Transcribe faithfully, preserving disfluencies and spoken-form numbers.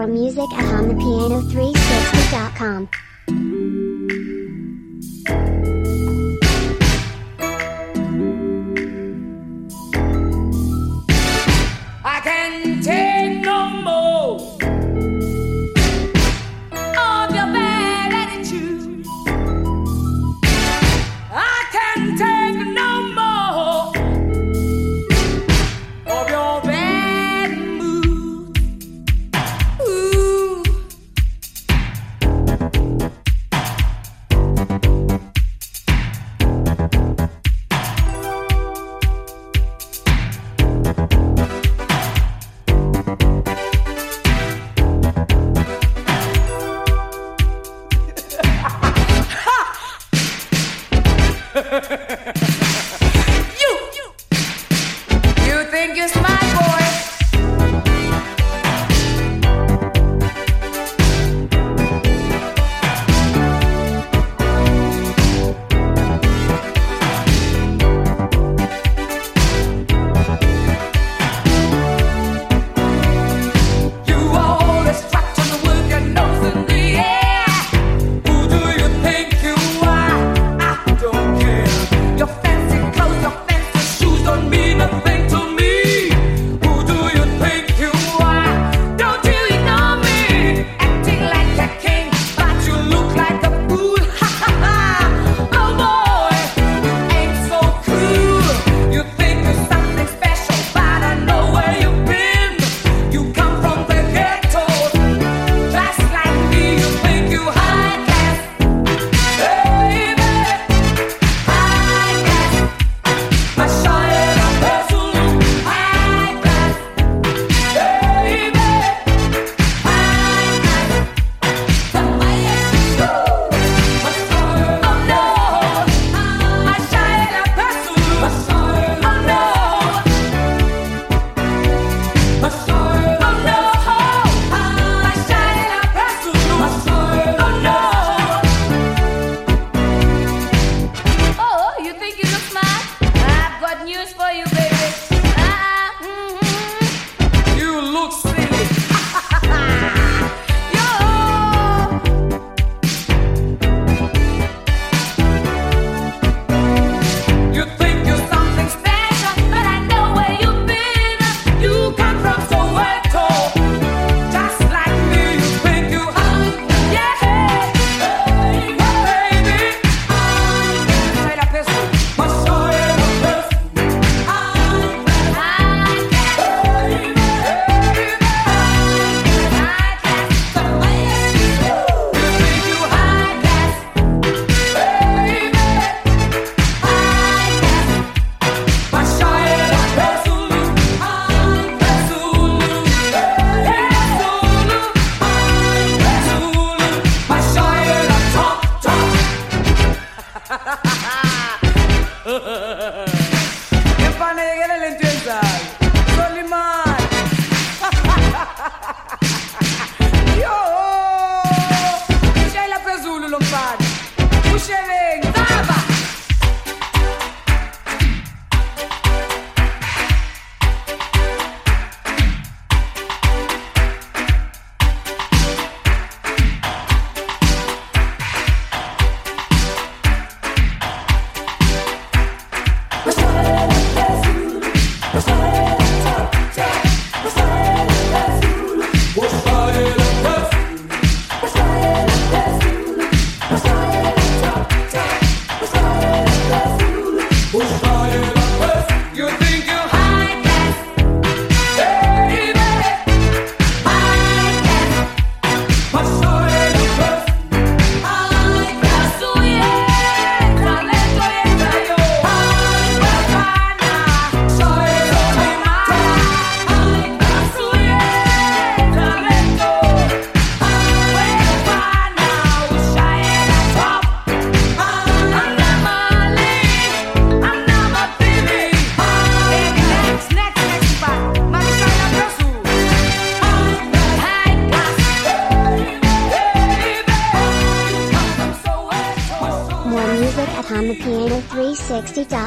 More music at hum the piano three sixty dot com. I can't take no more of your bad attitude. I can't take no more of your bad mood. Ooh. you, you, you think you're smart, boy? You always trying to work your nose in the air. Who do you think you are? I don't care. Your fancy clothes, your fancy shoes don't mean a thing to me. Who do you think you are? Don't you ignore me? Acting like a king, but you look like a fool. Ha ha ha! Oh boy, you ain't so cool. You think you're something special, but I know where you've been. You come from the ghetto, just like me. You think you high class, baby. High class, my shine on pencil. High class, baby. High class, the highest. My shine, oh no, my shine on pencil. My shine, oh no, my shine, oh no, my shine on pencil. My shine, oh no. Oh, you think you look smart? I've got news for you, baby. Uh-uh, mhm. You look silly. Yo. You think you're something special, but I know where you've been. You come from Soweto, just like me. You think you high, yeah, baby. Straight up this one. My soul is a best. High class, baby. High class, the highest. You think you high class, baby. High class, my soul is a best. High class, Zulu, yeah, Zulu. High class, Zulu, my soul is a top, top. Che fanno che le lenticchie? Soliman. Yo! C'hai la Zulu lompani. Usce veng, tava. You think you high class, baby. High class, my soul is a best. High class, oh yeah, talento entra yo. High class, pana, soy Solimar. High class, oh yeah, talento. High class, pana, usha en a top. I'm not Mali, I'm not my baby. Baby, next, next, next spot. Mami, soy la Brasil. High class, baby, baby. You come from Soweto. More music at hum the piano three sixty dot com.